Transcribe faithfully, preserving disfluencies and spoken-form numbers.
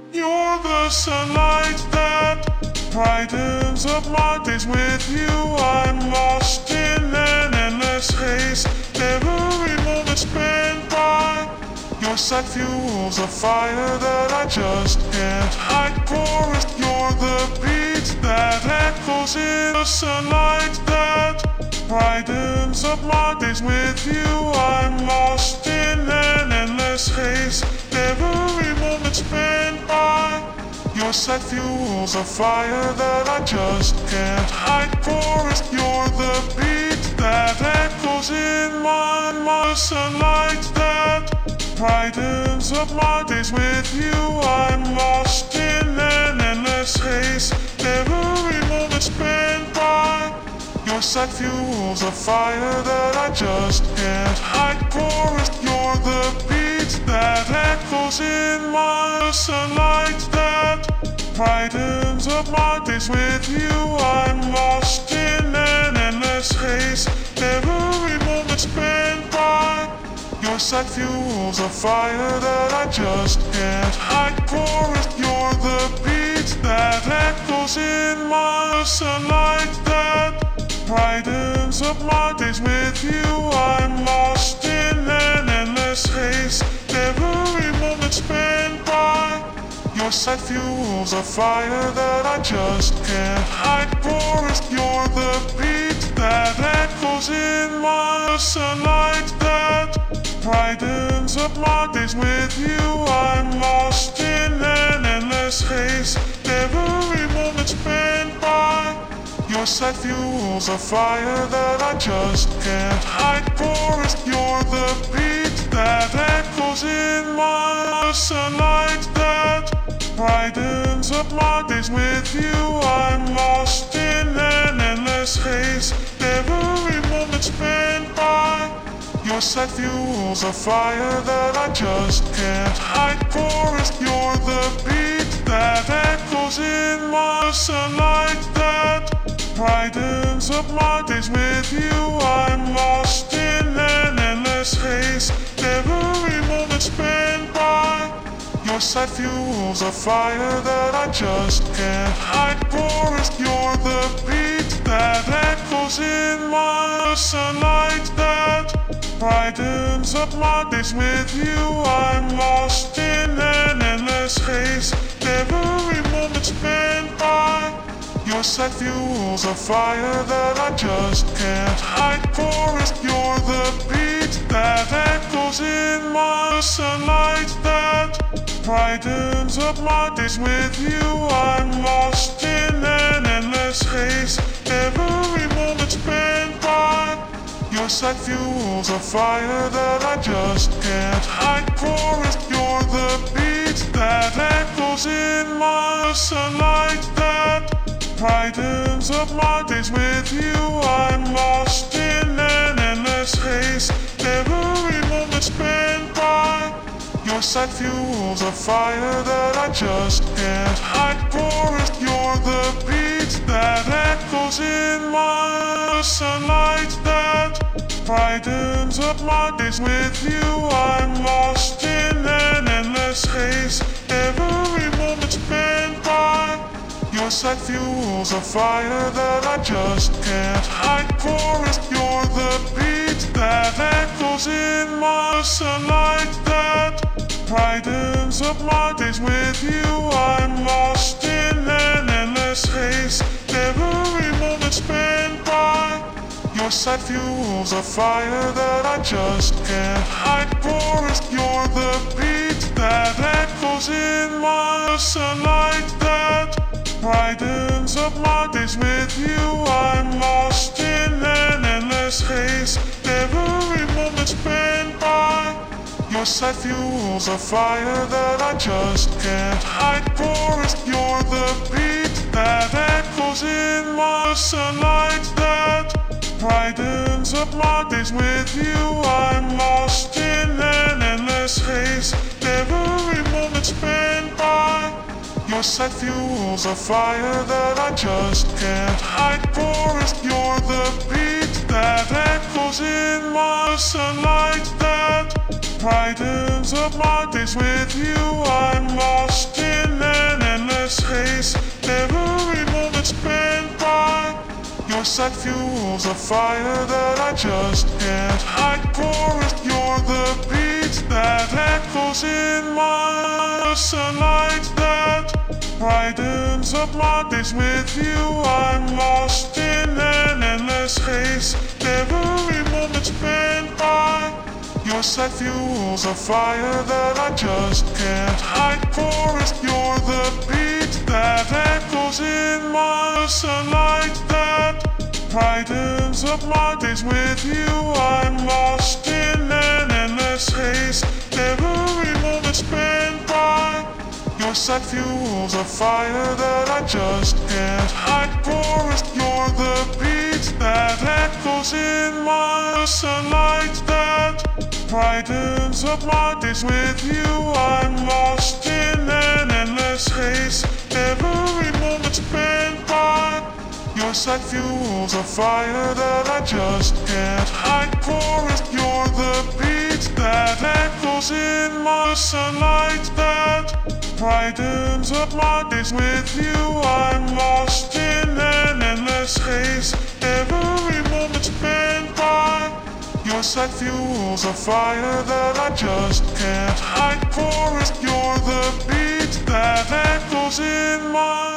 You're the sunlight that brightens up my days. With you I'm lost in an endless haze. Every moment spent by your side fuels a fire that I just can't hide. Chorus, you're the beat that echoes in the sunlight that brightens up my days. With you I'm lost in an endless haze. Every moment spent by your side fuels a fire that I just can't hide. Chorus, you're the beat that echoes in my mind. Sunlight that brightens up my days. With you I'm lost in an endless haze. Every moment spent by your side fuels a fire that I just can't hide. Chorus, you're the beat that echoes in my sunlight that brightens up my days. With you I'm lost in an endless haze. Every moment spent by your side fuels a fire that I just can't hide. Chorus, you're the beat that echoes in my sunlight that brightens up my days. With you I'm lost in an endless haze. Every moment spent by your side fuels a fire that I just can't hide. Chorus, you're the beat that echoes in my sunlight that brightens up my days. With you I'm lost in an endless haze. Every moment spent by your side fuels a fire that I just can't hide. Chorus, you're the beat that echoes in my sunlight that brightens up my days. With you I'm lost in an endless haze. Every moment spent by your side fuels a fire that I just can't hide. Chorus, you're the beat that echoes in my sunlight that brightens up my days. With you I'm lost in an endless haze. Every moment spent by your side fuels a fire that I just can't hide. Chorus, you're the beat that echoes in my sunlight that brightens up my days. With you I'm lost in an endless haze. Every moment spent by your side fuels a fire that I just can't hide. Chorus, you're the beat that echoes in my sunlight that brightens up my days. With you I'm lost in an endless haze. Every moment spent by your side fuels a fire that I just can't hide. Chorus, you're the beat that echoes in my sunlight that brightens up my days. With you I'm lost in an endless haze. Every moment spent by your side fuels a fire that I just can't hide. Chorus, you're the beat that echoes in my sunlight that brightens up my days. With you I'm lost in an endless haze. Every moment spent by your side fuels a fire that I just can't hide. Chorus, you're the beat that echoes in my sunlight that brightens up my days. With you I'm lost in an endless haze. Every moment spent by your side fuels a fire that I just can't hide. Chorus, you're the beat that echoes in my sunlight that brightens up my days. With you I'm lost in an endless haze. Every moment spent by your side fuels a fire that I just can't hide. Chorus, you're the beat that echoes in my sunlight that brightens up my days. With you I'm lost in an endless haze. Every moment spent by your side fuels a fire that I just can't hide. Chorus, you're the beat that echoes in my sunlight that brightens up my days. With you I'm lost in set fuels a fire that I just can't hide. Forest, you're the beat that echoes in my sunlight that brightens up my days with you. I'm lost in an endless haze, every moment spent by your set fuels a fire that I just can't hide. Forest, you're the beat that echoes in my sunlight that brightens up my days with you. I'm lost in an endless haze, every moment spent by your set fuels a fire that I just can't hide. Forest, you're the beat that echoes in my sunlight that brightens up my days with you. I'm lost in an endless haze, every moment spent by your set fuels a fire that I just can't hide. Forest, you're the beat that echoes in my sunlight that brightens up my days with you. I'm lost in an endless haze, every moment spent by your set fuels a fire that I just can't hide. Forest, you're the beat that echoes in my